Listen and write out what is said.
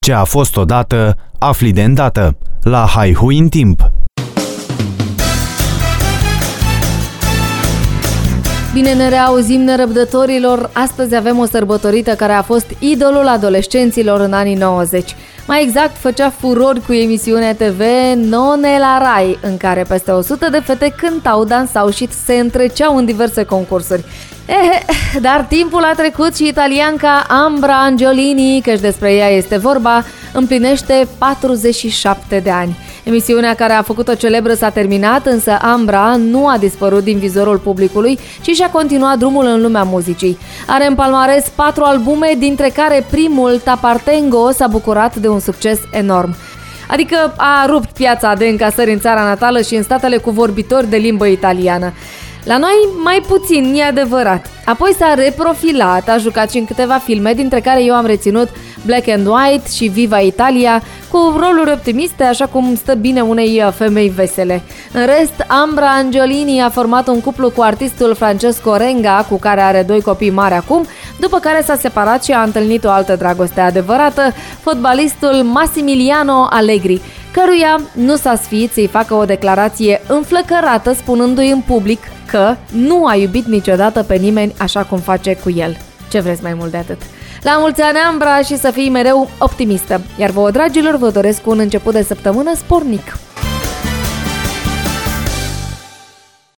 Ce a fost odată, afli de îndată. La Haihui în timp. Bine ne reauzim, nerăbdătorilor! Astăzi avem o sărbătorită care a fost idolul adolescenților în anii 90. Mai exact, făcea furori cu emisiunea TV None la Rai, în care peste 100 de fete cântau, dansau și se întreceau în diverse concursuri. Dar timpul a trecut și italianca Ambra Angiolini, căci despre ea este vorba, împlinește 47 de ani. Emisiunea care a făcut-o celebră s-a terminat, însă Ambra nu a dispărut din vizorul publicului, ci și-a continuat drumul în lumea muzicii. Are în palmares 4 albume, dintre care primul, T'Appartengo, s-a bucurat de un succes enorm. Adică a rupt piața de încasări în țara natală și în statele cu vorbitori de limbă italiană. La noi mai puțin, e adevărat. Apoi s-a reprofilat, a jucat și în câteva filme, dintre care eu am reținut Black and White și Viva Italia, cu roluri optimiste, așa cum stă bine unei femei vesele. În rest, Ambra Angiolini a format un cuplu cu artistul Francesco Renga, cu care are 2 copii mari acum, după care s-a separat și a întâlnit o altă dragoste adevărată, fotbalistul Massimiliano Allegri, căruia nu s-a sfiit să-i facă o declarație înflăcărată, spunându-i în public că nu a iubit niciodată pe nimeni așa cum face cu el. Ce vreți mai mult de atât? La mulți ani, Ambra, și să fii mereu optimistă! Iar vouă, dragilor, vă doresc un început de săptămână spornic!